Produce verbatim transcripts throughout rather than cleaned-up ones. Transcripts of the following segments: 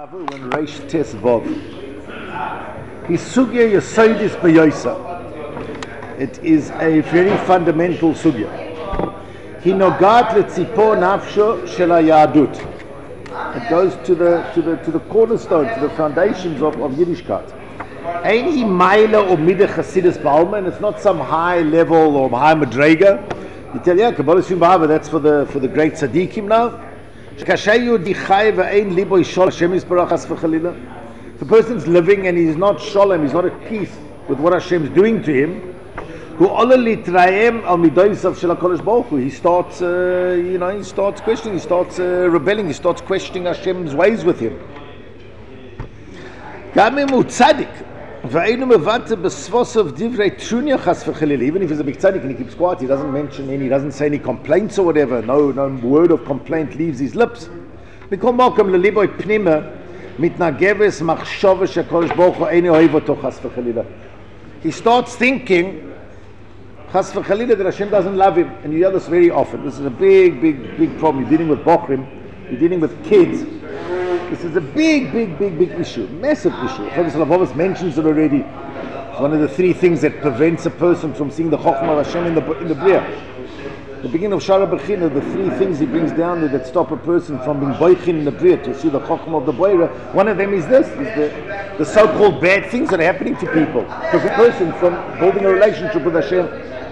When Reish Tes Vov. His sugya Yesodis B'Yosa. It is a very fundamental sugya. He nogat letzipor nafsho shel hayadut. It goes to the to the to the cornerstone, to the foundations of, of Yiddishkeit. Ain't he maila or mideh chasidus ba'alma, and it's not some high level or high madrega. You tell yeah, Kabbalah Shim Ba'ava, that's for the for the great tzaddikim now. If the person's living and he's not sholem, he's not at peace with what Hashem's doing to him, he starts, uh, you know, he starts questioning, he starts uh, rebelling, he starts questioning Hashem's ways with him. Even if he's a big tzaddik and he keeps quiet, he doesn't mention any, he doesn't say any complaints or whatever, no no word of complaint leaves his lips. He starts thinking that Hashem doesn't love him, and you hear this very often. This is a big, big, big problem. You're dealing with bochrim, you're dealing with kids. This is a big, big, big, big issue, massive issue. Professor Lavovas mentions it already. It's one of the three things that prevents a person from seeing the Chokhmah of Hashem in the in the Bria. The beginning of Shara Bechina, the three things he brings down there that stop a person from being boichin in the Bria to see the Chokhmah of the Boira. One of them is this: is the the so-called bad things that are happening to people. To a person from building a relationship with Hashem.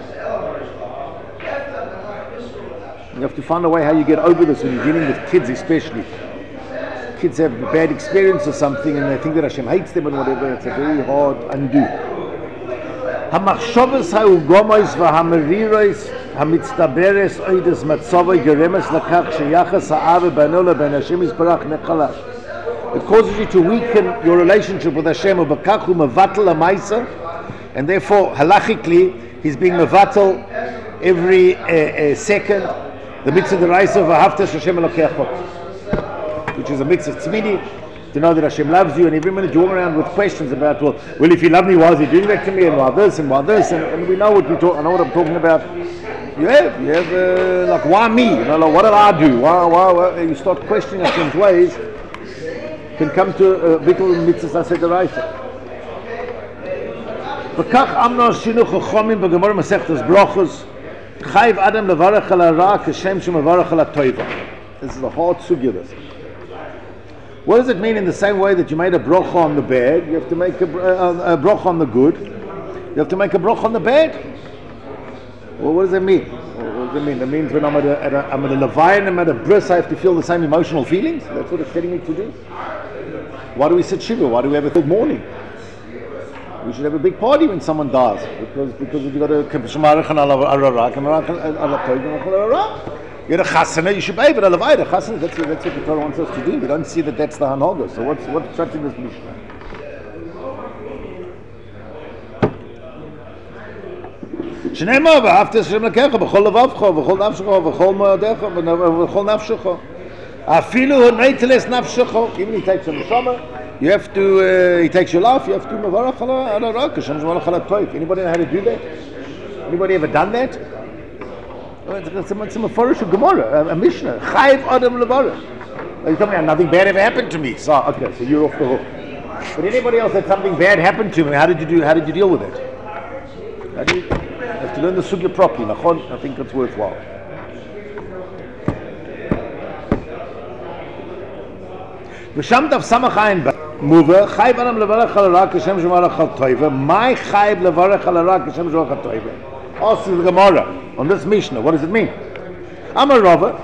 You have to find a way how you get over this when you're dealing with kids, especially. Kids have a bad experience or something and they think that Hashem hates them and whatever. It's a very hard undo. Hamachshavas ha'ugomois v'hamarirois hamitztaberes oides matzavoi geremes lakach sheyachas ha'ave b'anola ben Hashem yisbarach nechalash. It causes you to weaken your relationship with Hashem, ubakachu mevatel ha'maisa, and therefore halachically he's being mevatel every uh, uh, second. The mitzvah deraisa of v'ahavtas Hashem elokecha, which is a mitzvah tzmini, to know that Hashem loves you, and every minute you walk around with questions about, well, well, if He loved me, why is He doing that to me, and why this, and why this, and, and we know what we talk. I know what I'm talking about. You have, you have, uh, like, why me? You know, like, what did I do? Why, why, why? You start questioning Hashem's ways. Can come to a bittul mitzvah deraisa. V'kach amno shinuch chachomim b'gemara masechtas brachos. Chayv adam levarach al hara kashem shemevarach al hatoiva. This is a hard sugya. This. What does it mean? In the same way that you made a bracha on the bad, you have to make a, a, a bracha on the good. You have to make a bracha on the bad. Well, what does that mean? What does it mean? That means when I'm at a, at a, I'm at a levaya and I'm at a bris, I have to feel the same emotional feelings. That's what it's telling me to do. Why do we sit shiva? Why do we have a good morning? We should have a big party when someone dies, because because you got a you're a chasana, you should be able to elevate a chasana. That's what, that's what the Torah wants us to do. We don't see that that's the hanaga. So what's what's such in this Mishnah? Shnema v'after Hashem lekecha b'chol levavcha v'chol nafshecha v'chol moadecha v'chol nafshecha. Afilu neiteles nafshecha. Even he takes a neshama, you have to. Uh, he takes your life. You have to mevarach ala ala rak. Hashem mevarach ala toif. Anybody know how to do that? Anybody ever done that? It's a, it's a Meforish Gemara, a, a Mishnah. Chayv Adam Levarach. You tell me nothing bad ever happened to me. So okay, so you're off the hook. But anybody else that something bad happened to me, how did you do? How did you deal with it? How do you, you have to learn the sugya properly. Nachon, I think it's worthwhile. V'sham dav samach ayin muva chayv Adam Levarach al rak Hashem shemarach al toiva. My chayv Levarach al rak Hashem shemarach al toiva. Ask the Gemara on this Mishnah. What does it mean? Amar Rava,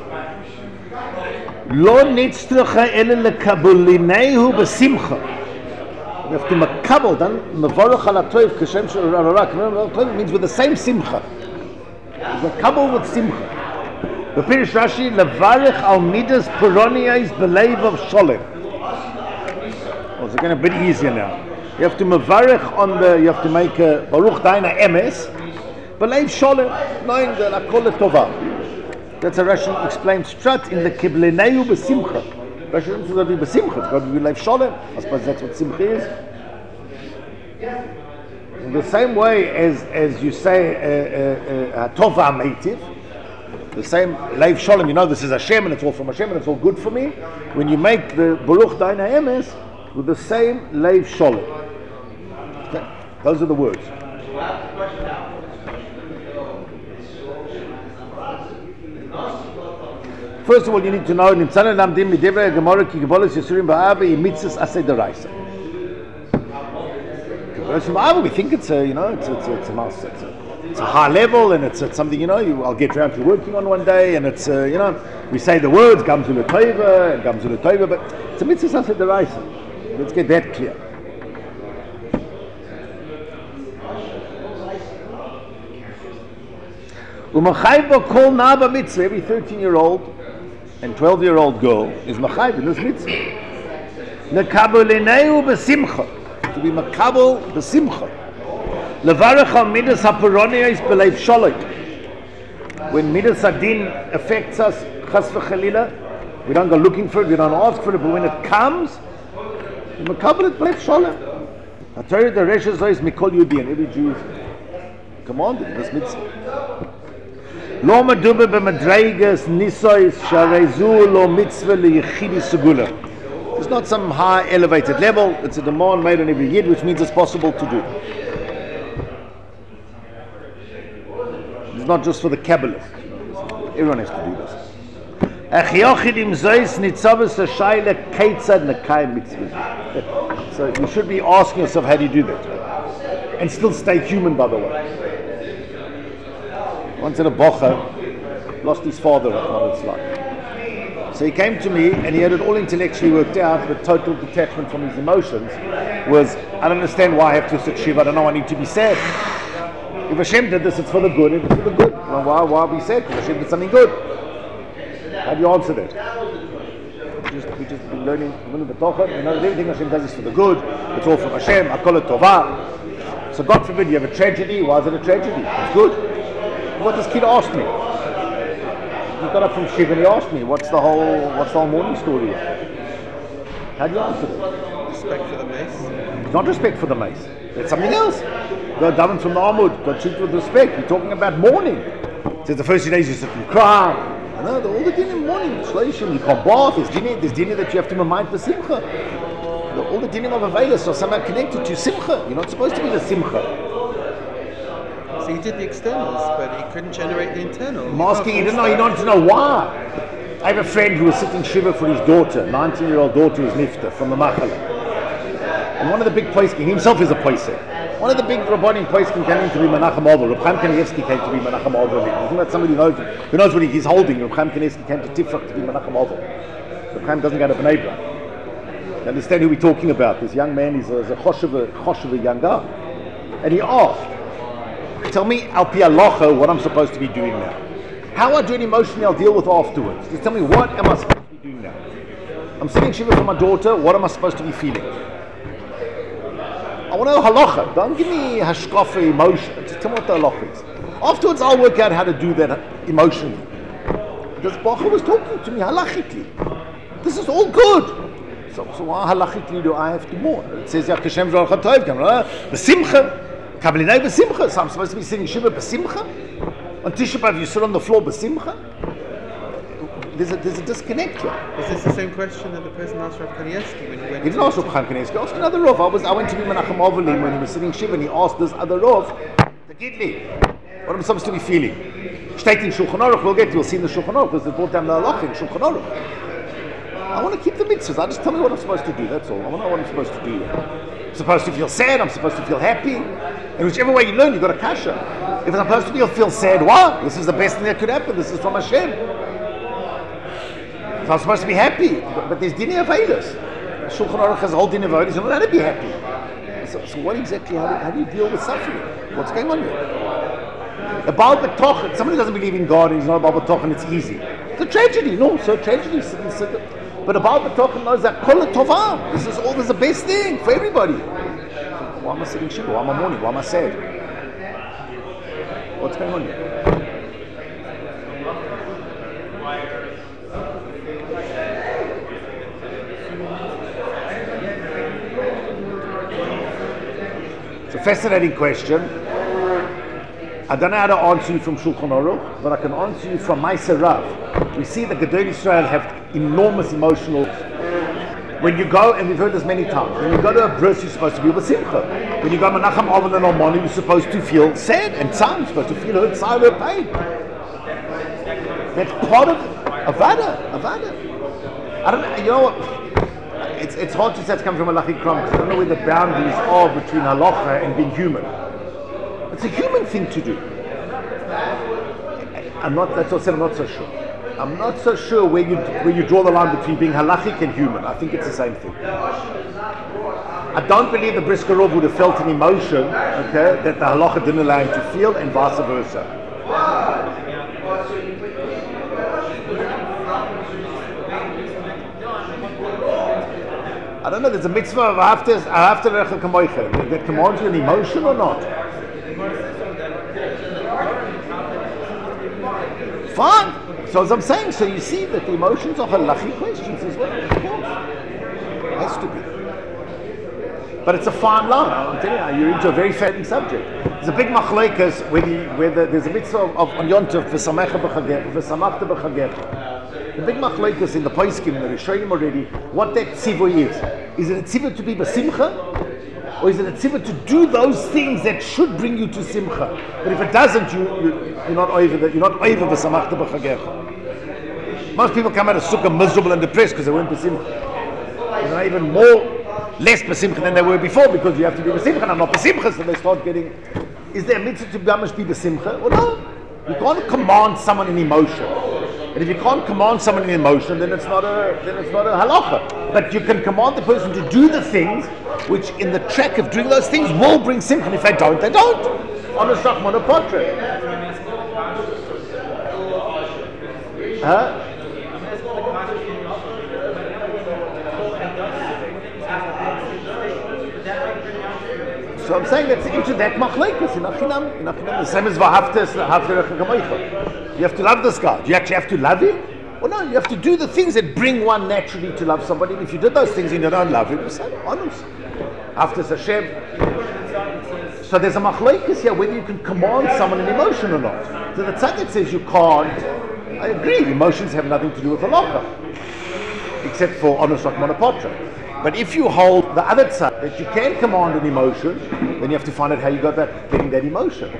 lo nitztracha ele lekabulinehu b'simcha. You have to makabel, then mevarach al hatoiv kashem sh'ararak. It means with the same simcha. Makabel with simcha. The Pirish Rashi levarach al midas puroniyais b'leiv of sholem. Oh, it's getting a bit easier now. You have to mevarach on the. You have to make a baruch daina emes. B'leiv sholem, knowing the lakol tova. That's a Rashi explained straight in the kiblineu b'simcha. Rashi doesn't say that be b'simcha. It's got to be b'leiv sholem. I suppose that's what simcha is. In the same way as as you say a tova meitiv, The same Leiv Sholem, you know this is Hashem and it's all from Hashem and it's all good for me. When you make the Baruch Dain HaEmes with the same Leiv Sholem. Okay. Those are the words. First of all, you need to know Nimtzana Lamdim Midevra Gemara Ki Gebolos Yisurim Ba'avi Mitzvahs Aseh D'Oraisa. Gebolos Ba'avi, we think it's a, you know, it's it's it's a mouse, it's a It's a high level, and it's, it's something, you know, you, I'll get around to working on one day, and it's, uh, you know, we say the words, Gamzu L'Tova, and Gamzu L'Tova, but it's a mitzvah aseh d'oraisa. Let's get that clear. U'machayv kol nava mitzvah, every thirteen-year-old and twelve-year-old girl is machayv in this mitzvah. Nekabel l'neu b'simcha, to be makabel b'simcha. Levarach al midas hapuronia is b'leiv sholek. When midas hadin affects us, chas v'chalila, we don't go looking for it, we don't ask for it, but when it comes, we makabel it b'leiv sholek. HaTorah dereshes zois mikol Yehudi, and every Jew is commanded in this mitzvah. Lo medube b'madreigas nisois sharezu lo mitzvah liyichidi segula. It's not some high elevated level, it's a demand made on every yid, which means it's possible to do. It's not just for the Kabbalists. Everyone has to do this. So you should be asking yourself, how do you do that? And still stay human, by the way. Once in a bocha, lost his father at what it's like. So he came to me and he had it all intellectually worked out, but total detachment from his emotions was, I don't understand why I have to sit shiva, I don't know, I need to be sad. If Hashem did this, it's for the good, it's for the good. Well, why, why be sad? Because Hashem did something good. How do you answer that? We just, we just been learning, learning the Torah, you know that everything Hashem does is for the good, it's all from Hashem, Akol Tovah. So God forbid you have a tragedy, why is it a tragedy? It's good. What this kid asked me. He got up from Shiva and he asked me, what's the whole, what's the whole morning story? How do you answer that? Respect for the mace. It's not respect for the mace. It's something else. God down from the Amud, God treat with respect. You're talking about mourning. It says the first few days you sit and cry. You know, all the din in mourning. You can't bath. There's dinner, there's dinner that you have to remind for simcha. All the dinim of Avelis are somehow connected to simcha. You're not supposed to be the simcha. So he did the externals, but he couldn't generate the internal. I'm asking, you didn't know, you don't to know why. I have a friend who was sitting shiva for his daughter, nineteen-year-old daughter who's nifta from the Machala. And one of the big poskim, himself is a posek. One of the big Rabbanim poskim came in to be Menachem Avol. Reb Chaim Kanievsky came to be Menachem Avol. I think that's somebody who knows, who knows what he's holding. Reb Chaim Kanievsky came to Tifrach to be Menachem Avol. Reb Chaim doesn't go to Bnei Brak. You understand who we're talking about? This young man is a, is a choshev, choshev young guy. And he asked, tell me, al pi halacha, what I'm supposed to be doing now. How I do it emotionally, I'll deal with afterwards. Just tell me, what am I supposed to be doing now? I'm sitting shiva for my daughter, what am I supposed to be feeling? I want to know halacha. Don't give me hashkafa emotion. Just tell me what the halacha is. Afterwards, I'll work out how to do that emotionally. This bacha was talking to me halachically. This is all good. So, so why halachically do I have to mourn? It says, Yakashem Zor Chatoiv, the simcha. Kabbalinai b'simcha. So I'm supposed to be sitting shiva b'simcha? On Tisha B'Av you sit on the floor b'simcha? There's a, there's a disconnect here. Is this the same question that the person asked Rav Kanievsky when he went? He didn't ask Rav Kanievsky. He asked another Rav. I was I went to be Menachem Avelim when he was sitting shiva and he asked this other Rav, Tagidli, what am I supposed to be feeling? Steht in Shulchan Aruch. We'll get to. We'll see in the Shulchan Aruch. There's the brought down the halacha in Shulchan Aruch. I want to keep the mitzvahs. I just tell me what I'm supposed to do. That's all. I want to know what I'm supposed to do. I'm supposed to feel sad. I'm supposed to feel happy. And whichever way you learn, you've got a kasha. If I'm supposed to feel, feel sad, why? This is the best thing that could happen. This is from Hashem. So I'm supposed to be happy. But, but there's dinei avelos. Shulchan Aruch has a whole dinei avelos. You're not allowed to be happy. So, so what exactly, how do, how do you deal with suffering? What's going on here? A Baal B'tochen, somebody doesn't believe in God and he's not a Baal B'tochen, it's easy. It's a tragedy, no, so tragedy. But a Baal B'tochen knows that Kol Tovah, this is all, this is the best thing for everybody. Why am I sitting shiva? Why am I mourning? Why am I sad? What's going on here? It's a fascinating question. I don't know how to answer you from Shulchan Aruch, but I can answer you from Ma'aser Rav. We see that Gedolei Israel have enormous emotional. When you go, and we've heard this many times, when you go to a bris, you're supposed to be with Simcha. When you go to Menachem Avon and Almoni, you're supposed to feel sad and tzar, you're supposed to feel hurt, sorrow, pain. That's part of Avada, Avada. I don't know, you know what, it's, it's hard to say it's come from Malachi Kram, because I don't know where the boundaries are between halacha and being human. It's a human thing to do. I'm not, that's what I said, I'm not so sure. I'm not so sure where you where you draw the line between being halachic and human. I think it's the same thing. I don't believe the Brisker Rov would have felt an emotion, okay, that the halacha didn't allow him to feel, and vice versa. I don't know, there's a mitzvah of after after that commands you an emotion or not? Fine. So as I'm saying, so you see that the emotions are halachic questions as well, of course. It has to be. But it's a fine line. I'm telling you, you're into a very fattening subject. There's a big machlekes where, where the, there's a mitzvah of, of on Yom Tov, v'samecha b'chagecha, v'samachta b'chagecha. The big machlekes in the Poskim, in the Rishonim already, what that tzivah is. Is it a tzivah to be b'simcha? Or is it a tzivah to do those things that should bring you to simcha? But if it doesn't, you, you, you're not over the, you're not over the samachta b'chagecha. Most people come out of sukkah miserable and depressed because they weren't b'simcha. They're even more, less b'simcha than they were before because you have to be b'simcha and I'm not b'simcha, so they start getting, is there a mitzvah to be b'simcha? Well, no. You can't command someone in emotion. And if you can't command someone in emotion, then it's not a then it's not a halacha. But you can command the person to do the things which, in the track of doing those things, will bring simcha. And if they don't, they don't. On a shachman a portrait. Huh? So I'm saying that's into that machlekes in achinam, in achinam, the same as v'ahavta v'ahavta kamoicha. You have to love this guy. Do you actually have to love him? Well, no, you have to do the things that bring one naturally to love somebody. And if you did those things and you don't love him, you say, honest. After Hashem. So there's a machlekes here whether you can command someone in emotion or not. So the tzaddik says you can't. I agree, emotions have nothing to do with halacha, except for honest monopotra. But if you hold the other side, that you can command an emotion, then you have to find out how you got that, getting that emotion.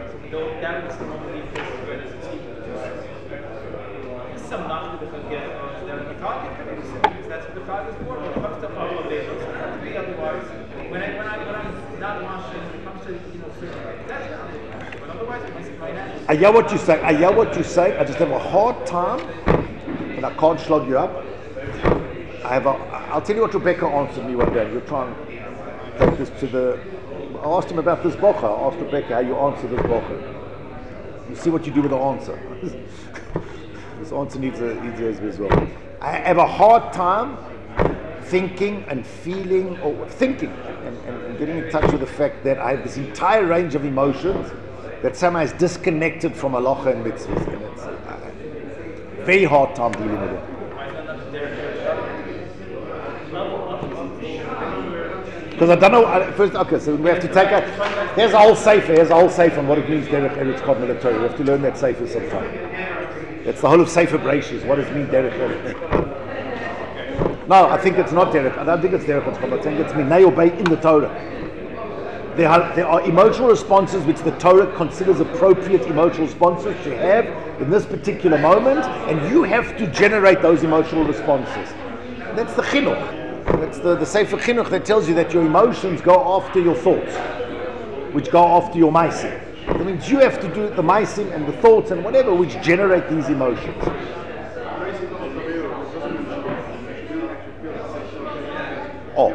I hear what you say, I hear what you say, I just have a hard time, and I can't slug you up. I have a, I'll tell you what Rebecca answered me one day. You're trying to take this to the. I asked him about this bocha. I asked Rebecca how you answer this bocha. You see what you do with the answer. This answer needs a needs a as well. I have a hard time thinking and feeling, or thinking and, and, and getting in touch with the fact that I have this entire range of emotions that somehow is disconnected from halacha and mitzvahs, and it's a very hard time dealing with it. Because I don't know, first, okay, so we have to take a, here's a whole sefer, here's a whole sefer on what it means, Derech Eretz Kodma L'Torah. We have to learn that sefer sometime. It's the whole of Sefer Breishis, what does it mean, Derech Eretz? No, I think it's not Derech, I don't think it's Derech Eretz Kodma, I think it's Minei Obey in the Torah. There are, there are emotional responses which the Torah considers appropriate emotional responses to have in this particular moment, and you have to generate those emotional responses. That's the chinuch. That's the, the Sefer Chinuch that tells you that your emotions go after your thoughts, which go after your maisim. That means you have to do the maisim and the thoughts and whatever which generate these emotions. Oh.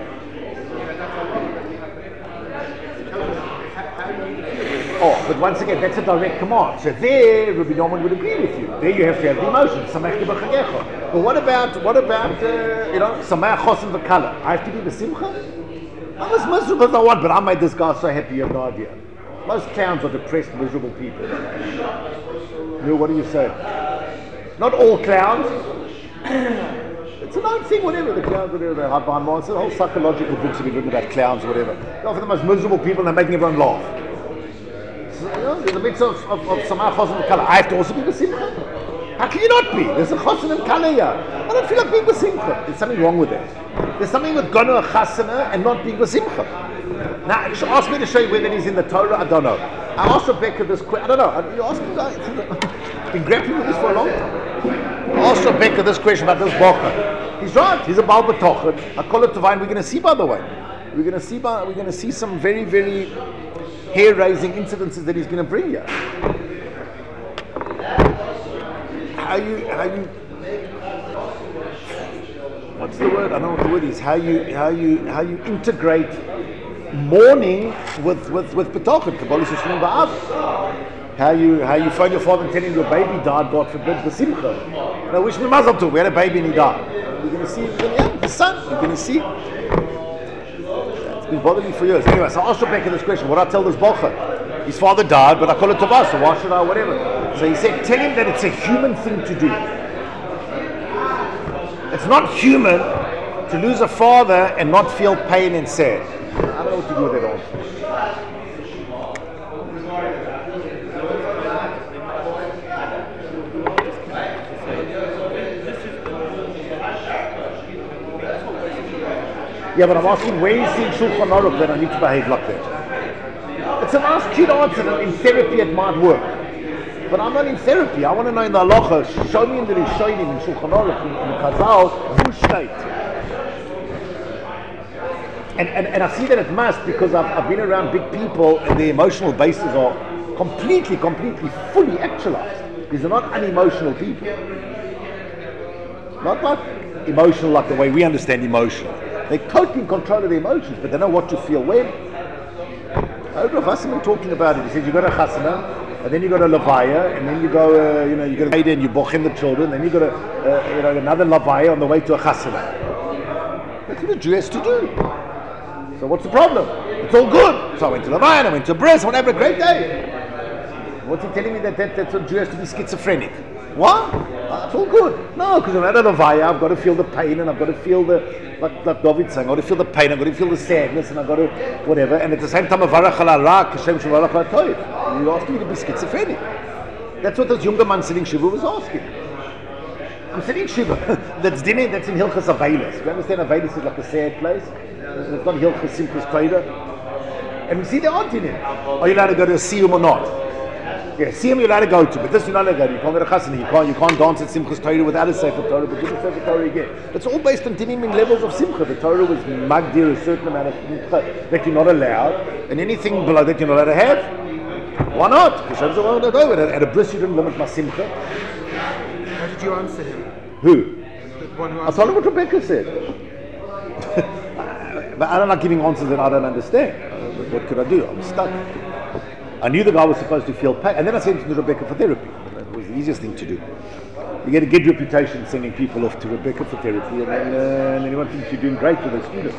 Oh, but once again, that's a direct command. So there, Rabbi Norman would agree with you. There you have to have the emotions. But what about, what about, uh, you know, Sameach Chosim V'Kala? I have to be the Simcha? I'm as miserable as I want, but I made this guy so happy, you have no idea. Most clowns are depressed, miserable people. You know, what do you say? Not all clowns. It's a known thing, whatever. The clowns, whatever, they hide behind masks. The whole psychological books have been written about clowns, whatever. They're often the most miserable people and they're making everyone laugh. So, you know, There's a mitzvah of, of, of Samach Chosin and Kala. I have to also be B'Simcha. How can you not be? There's a Chosin and Kala here. I don't feel like being B'Simcha. There's something wrong with that. There's something with going to a Chasana and not being B'Simcha. Now, you should ask me to show you whether he's in the Torah. I don't know. I asked Rebecca this question. I don't know. You ask me. I've been grappling with this for a long time. I asked Rebecca this question about this Bocher. He's right. He's a Baal B'Tochen. I call it Tavine. We're going to see, by the way. We're going to see. By, we're going to see some very, very hair-raising incidences that he's going to bring here. How you? How you? What's the word? I don't know what the word is. How you? How you? How you integrate mourning with with with B'Tochen? Kabbalah Shishim Ba'av. How you how you phone your father and tell him your baby died, God forbid, the simcha. No, wish me mazel tov. We had a baby and he died. You're going to see, yeah, his son. You're going to see. It's been bothering me for years. Anyway, so I asked Rebecca this question. What do I tell this bocher? His father died, but I call it tova, so why should I, whatever? So he said, tell him that it's a human thing to do. It's not human to lose a father and not feel pain and sad. I don't know what to do with that answer. Yeah, but I'm asking, where is in Shulchan Aruch that I need to behave like that? It's a nice cute answer, and in therapy it might work. But I'm not in therapy. I want to know in the halacha, show me in the Rishonim, in Shulchan Aruch, in, in Chazal, who state. And, and, and I see that it must, because I've, I've been around big people and their emotional bases are completely, completely, fully actualized. These are not unemotional people. Not like emotional like the way we understand emotion. They're totally in control of their emotions, but they know what to feel when. Rav Wasserman talking about it. He says you got a chasana, and then you got a levaya, and then you go, uh, you know, you got a and you boch in the children, then you got a, uh, you know, another levaya on the way to a chasana. That's what a Jew has to do. So what's the problem? It's all good. So I went to levaya, I went to a bris, I want to have a great day. What's he telling me that, that that's what a Jew has to be schizophrenic? What? Oh, it's all good. No, because I'm at a levaya, I've got to feel the pain, and I've got to feel the, like, like David saying, I've got to feel the pain, I've got to feel the sadness, and I've got to, whatever. And at the same time, Avarach ala ra, Kashem Shavarach ala toiv. You ask me to be schizophrenic. That's what this younger man sitting Shiva was asking. I'm sitting Shiva. That's dinner, that's in Hilchas Avelis. You understand Avelis is like a sad place? It's not Hilchas Simchas Torah. And we see they aren't in it. Are you allowed to go to a siyum or not? Yeah, see him you're allowed to go to, but this you're not allowed to go to. You can't go to chasana, you can't, you can't dance at Simchas Torah without a Sefer Torah, but do the Sefer Torah again. It's all based on dinim in levels of Simcha. The Torah was magdir a certain amount of Simcha that you're not allowed, and anything below that you're not allowed to have. Why not? Because at a bris you didn't limit my Simcha. How did you answer him? Who? The one who I told him what Rebecca said. But I don't like giving answers that I don't understand. But what could I do? I'm stuck. I knew the guy was supposed to feel pain, and then I sent him to Rebecca for therapy. That was the easiest thing to do. You get a good reputation sending people off to Rebecca for therapy, and then, uh, and then you want them to be doing great with their students.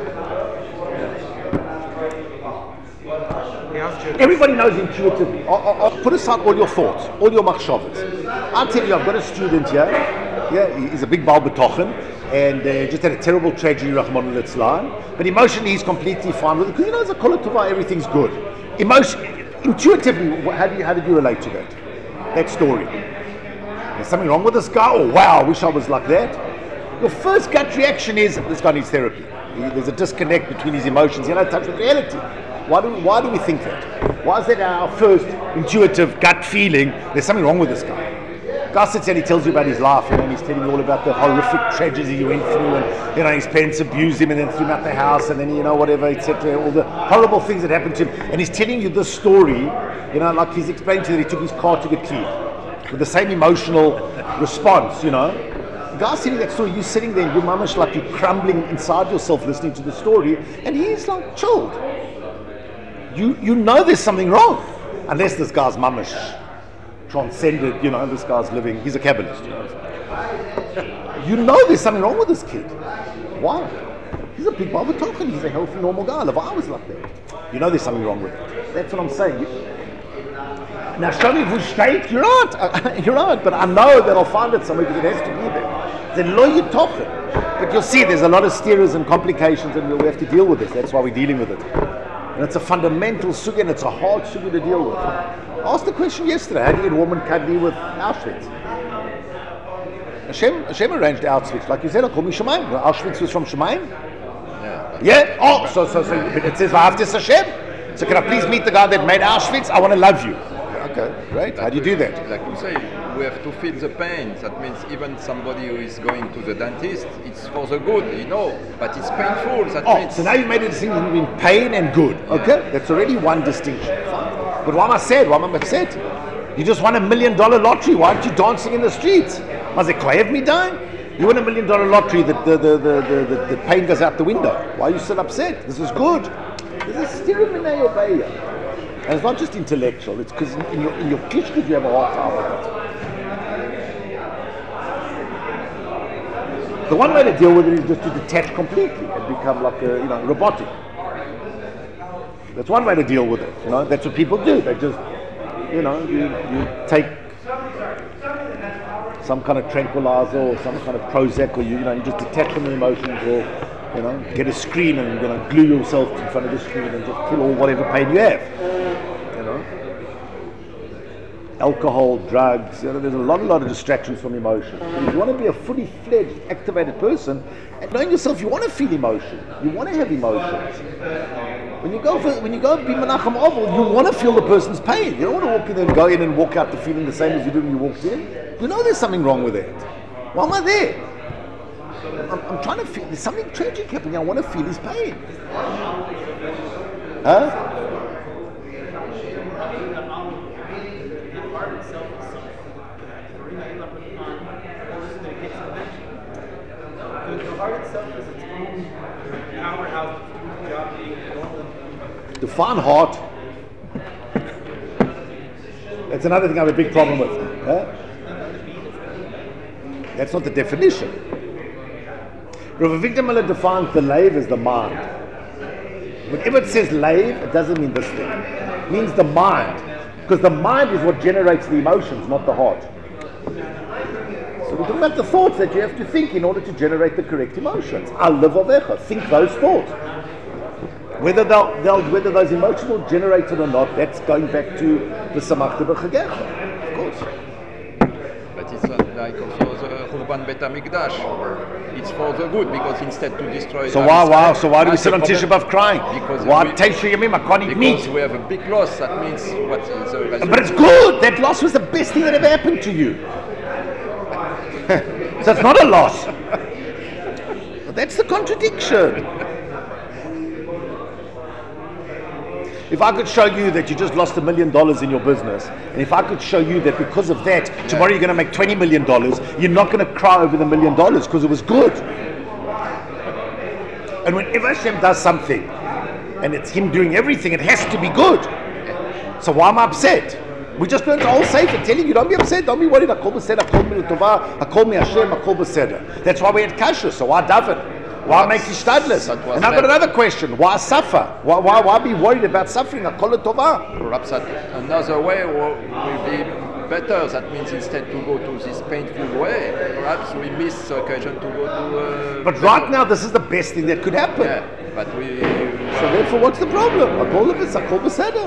Everybody knows intuitively. I'll, I'll, I'll put aside all your thoughts, all your machshavas. I'll tell you, I've got a student here. Yeah, he's a big Baal B'Tochen, and uh, just had a terrible tragedy, Rahman al-Islam. But emotionally, he's completely fine with it because he knows a kol tova, everything's good. Emotion, intuitively, how do you, how did you relate to that? That story. There's something wrong with this guy? Oh wow, I wish I was like that. Your first gut reaction is this guy needs therapy. There's a disconnect between his emotions. You're not in touch with reality. Why do we, why do we think that? Why is that our first intuitive gut feeling? There's something wrong with this guy. Guy sits and he tells you about his life, you know, and he's telling you all about the horrific tragedy he went through, and you know his parents abused him and then threw him out the house, and then you know whatever, et cetera. All the horrible things that happened to him, and he's telling you this story, you know, like he's explained to you that he took his car to get cleaned with the same emotional response, you know. The guy's telling that story, you're sitting there, and you're mamish like you're crumbling inside yourself listening to the story, and he's like chilled. You you know there's something wrong, unless this guy's mamish transcended, you know, this guy's living, he's a Kabbalist, you know. You know there's something wrong with this kid. Why? He's a big Baal B'Tochen, he's a healthy, normal guy. If I was like that, you know there's something wrong with it. That's what I'm saying. You, now show me who's straight, you're right, you're right, but I know that I'll find it somewhere because it has to be there. Then lo yitochen. But you'll see there's a lot of steers and complications and we'll have to deal with this. That's why we're dealing with it. And it's a fundamental sugya, and it's a hard sugya to deal with. I asked the question yesterday, how do you get woman kaddi with Auschwitz? Hashem, Hashem arranged Auschwitz. Like you said, I call me Shemaim. Auschwitz was from Shemaim? Yeah. Yeah? Oh, so, so, so it says, V'ahavtis Hashem. So can I please meet the guy that made Auschwitz? I want to love you. Okay, great. How do you do that? Like you say, we have to feel the pain. That means even somebody who is going to the dentist, it's for the good, you know, but it's painful. That Oh, means so now you made a distinction between pain and good. Okay, that's already one distinction. Fine. But why am I sad? Why am I upset? You just won a million dollar lottery. Why aren't you dancing in the streets? Was it Koyev me dying? You win a million dollar lottery, the, the, the, the, the, the, the pain goes out the window. Why are you still upset? This is good. This is still Minei Obeya. And it's not just intellectual, it's because in your, in your kishkut you have a hard time with it. The one way to deal with it is just to detach completely and become like a, you know, robotic. That's one way to deal with it. You know, that's what people do. They just, you know, you, you take some kind of tranquilizer or some kind of Prozac, or you, you know, you just detach from the emotions, or you know, get a screen and you know, glue yourself in front of the screen and just kill all whatever pain you have. You know, alcohol, drugs. You know, there's a lot, a lot of distractions from emotion. If you want to be a fully fledged, activated person, and knowing yourself, you want to feel emotion. You want to have emotions. When you go for, when you go be Menachem Oval, you want to feel the person's pain. You don't want to walk in and go in and walk out the feeling the same as you did when you walked in. You know there's something wrong with that. Why am I there? I'm, I'm trying to feel, there's something tragic happening. I want to feel his pain. Huh? Define heart. That's another thing I have a big problem with. Huh? That's not the definition. Rav Avigdor Miller defines the lave as the mind. Whenever it says lave, it doesn't mean this thing. It means the mind. Because the mind is what generates the emotions, not the heart. So we're talking about the thoughts that you have to think in order to generate the correct emotions. Al-lev avecha. Think those thoughts. Whether they'll, they'll, whether those emotions will generate it or not, that's going back to the samachta b'chagecha. Of course. But it's like also the Churban Bet HaMikdash. It's for the good, because instead to destroy. So why, why, so why do we sit on Tisha B'Av crying? Because why we, Tisha Yamim? I can't eat meat. Because we have a big loss. That means what is the result? But it's good. That loss was the best thing that ever happened to you. So it's not a loss. But that's the contradiction. If I could show you that you just lost a million dollars in your business, and if I could show you that because of that, yeah, tomorrow you're going to make twenty million dollars, you're not going to cry over the million dollars because it was good. And whenever Hashem does something, and it's Him doing everything, it has to be good. So why am I upset? We just learned all safer, telling you, don't be upset, don't be worried. Hakol b'seder, hakol mi'utova, hakol mi'Hashem, hakol b'seder. That's why we had kasha, so why daven? Why make ishtadlus? And I've got another question. Why suffer? Why, why, why be worried about suffering? Hakol tova. Perhaps another way will, will be better. That means instead to go to this painful way, perhaps we miss the occasion to go to... Uh, but better. Right now, this is the best thing that could happen. Yeah, but we... So therefore, what's the problem? Hakol b'seder.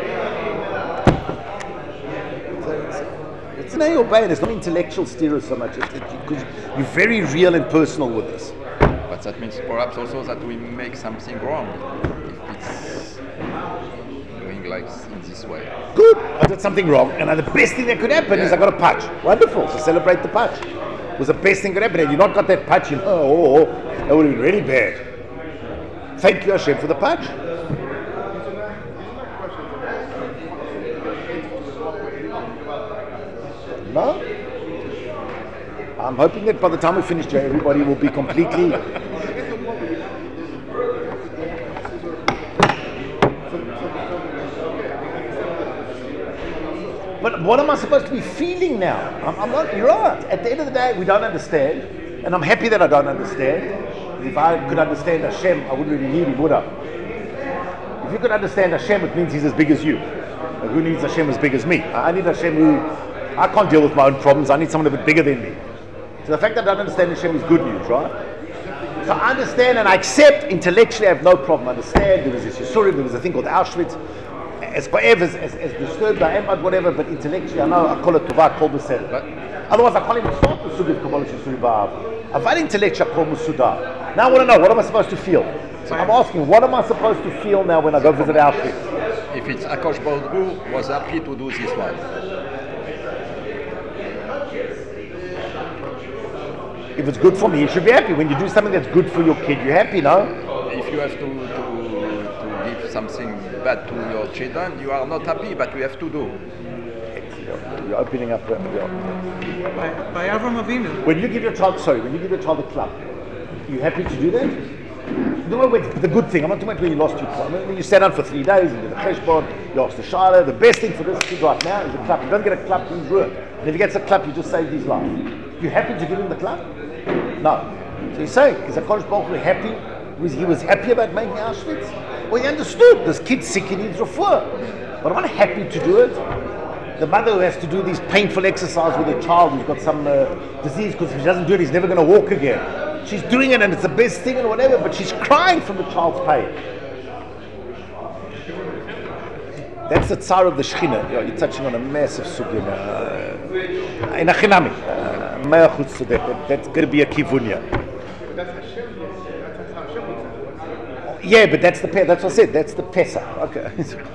It's an ayobayin. It's not intellectual stereo so much. It's, it's because you're very real and personal with this. But that means perhaps also that we make something wrong if it's doing like in this way. Good. I did something wrong, and the best thing that could happen yeah. is I got a patch. Wonderful. So celebrate the patch. It was the best thing that could happen. Had you not got that patch, you know, oh, oh, that would have been really bad. Thank you, Hashem, for the patch. No? I'm hoping that by the time we finish, Jay, everybody will be completely... But what am I supposed to be feeling now? I'm, I'm not, you're right. At the end of the day, we don't understand. And I'm happy that I don't understand. If I could understand Hashem, I wouldn't really need him, would I? If you could understand Hashem, it means he's as big as you. And who needs Hashem as big as me? I need Hashem who... I can't deal with my own problems. I need someone a bit bigger than me. So the fact that I don't understand Hashem is good news, right? So I understand and I accept intellectually. I have no problem. I understand there was this Yisurim, there was a thing called Auschwitz. As forever, as, as, as disturbed I am, but whatever. But intellectually, I know I call it Tova, I call Besed. But otherwise, I can't even start the Sugi of Kabbalah Yisuri Ba'av. I've had intellectually, I call Musuda. Now I want to know, what am I supposed to feel? So I'm asking, what am I supposed to feel now when I go visit Auschwitz? If it's Akash Baruch Hu was happy to do this one. If it's good for me, you should be happy. When you do something that's good for your kid, you're happy, no? If you have to, to, to give something bad to your children, you are not happy, but you have to do. You're opening up. Uh, by, by Avram Avinu. When you give your child, sorry, when you give your child a club, you happy to do that? No, wait, the good thing. I'm not talking about when you lost your club. When you sat down for three days and did the cheshbon, you asked the shara. The best thing for this kid right now is a club. You don't get a club, he's ruined. And if he gets a club, you just saved his life. You happy to give him the club? No. So he's saying, is Hakadosh Baruch Hu happy? Was he was happy about making Auschwitz? Well, he understood this kid's sick, he needs refuah. But I'm not happy to do it. The mother who has to do these painful exercises with her child who's got some uh, disease, because if she doesn't do it, he's never going to walk again. She's doing it and it's the best thing and whatever, but she's crying from the child's pain. That's the tsar of the Shechina. You're, you're touching on a massive sugya now. In a chinami. That's going to be a kivunya. Yeah, but that's the that's what I said. That's the Pesach. Okay.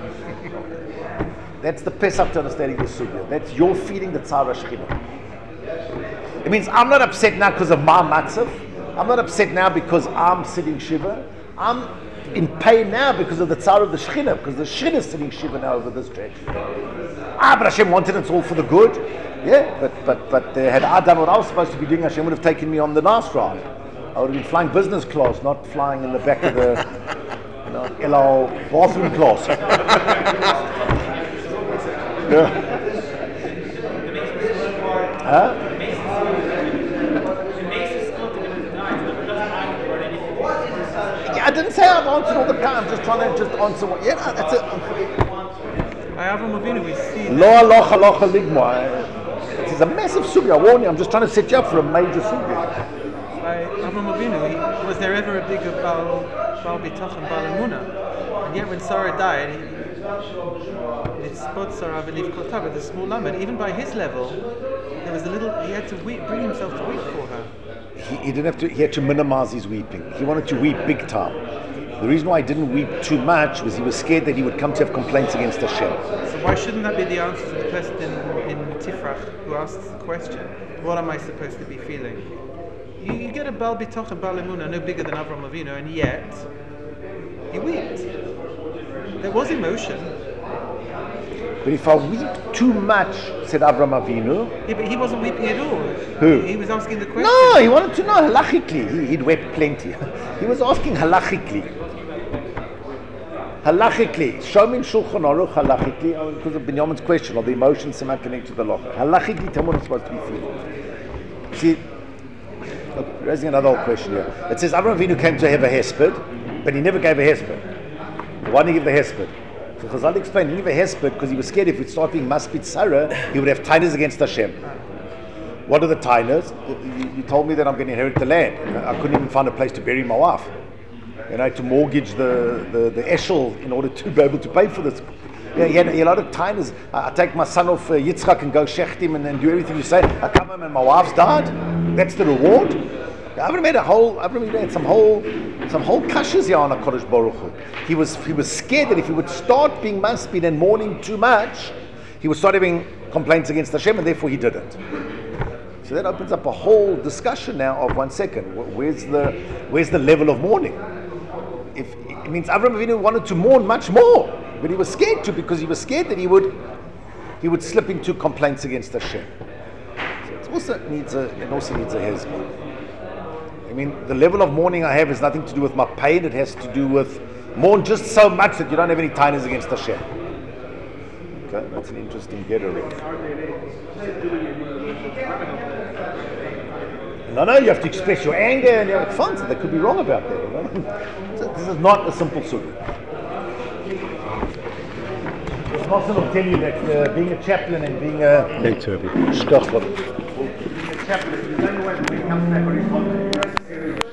That's the Pesach to understanding the sugya. That's your feeling the tsar of Shechina. It means I'm not upset now because of my matzav. I'm not upset now because I'm sitting shiva. I'm in pain now because of the tsar of the Shechina, because the Shechina is sitting shiva now over this tragedy. Ah, but Hashem wanted it all for the good. Yeah, but but but uh, had I done what I was supposed to be doing, Hashem would have taken me on the last ride. I would have been flying business class, not flying in the back of the you know, L O bathroom class. Yeah. Huh? I didn't say I've answered all the time. I'm just trying to just answer what. Yeah, no, that's it. By Avram Avinu, we see. Lo alocha locha ligma. It is a massive sugya. I warn you. I'm just trying to set you up for a major sugya. By Avram Avinu, he, was there ever a bigger Baal Baal Bitach and Baal Emunah? And yet, when Sarah died, he, it's spot Sarah believed Kotav with a small number. Even by his level, there was a little. He had to weep, bring himself to weep for her. He, he didn't have to. He had to minimize his weeping. He wanted to weep big time. The reason why he didn't weep too much was he was scared that he would come to have complaints against Hashem. So why shouldn't that be the answer to the person in, in Tifrach who asks the question? What am I supposed to be feeling? You, you get a Baal Bitoch and Baal Emunah no bigger than Avram Avinu, and yet he wept. There was emotion. But if I weep too much, said Avram Avinu. Yeah, but he wasn't weeping at all. Who? He, he was asking the question. No, he wanted to know halachically. He, he'd wept plenty. He was asking halachically. Halachically. Show me in Shulchan Aruch halachically, oh, because of Binyamin's question, or the emotions somehow connected to the halacha. Halachically, tell me what I'm supposed to be feeling. See, look, raising another whole question here. It says Avram Avinu came to have a hesped, but he never gave a hesped. Why didn't he give the hesped? So Chazal explained, he gave a hesped because he was scared if it started being maspid Sarah, he would have tainas against Hashem. What are the tainas? You, you told me that I'm going to inherit the land. I couldn't even find a place to bury my wife. And I had to mortgage the, the, the eshel in order to be able to pay for this. Yeah, he had a lot of tainas. I, I take my son off uh, Yitzchak and go shecht him and, and do everything you say. I come home and my wife's died. That's the reward. I've made a whole, I've made some whole, some whole kashas here on HaKadosh Baruch Hu. He was, he was scared that if he would start being maspid and mourning too much, he would start having complaints against Hashem, and therefore he didn't. So that opens up a whole discussion now of one second. Where's the, where's the level of mourning? If it means Avram Avinu wanted to mourn much more, but he was scared to because he was scared that he would, he would slip into complaints against Hashem. So it also needs a, it also needs a hezbollah. I mean, the level of mourning I have has nothing to do with my pain. It has to do with mourn just so much that you don't have any tainas against Hashem. Okay, that's an interesting getter. No, no, you have to express your anger and you have fun. So they could be wrong about that. You know? So this is not a simple sugi. Nosson will tell you that uh, being a chaplain and being a shkoch, being a chaplain, you don't know when it comes back on his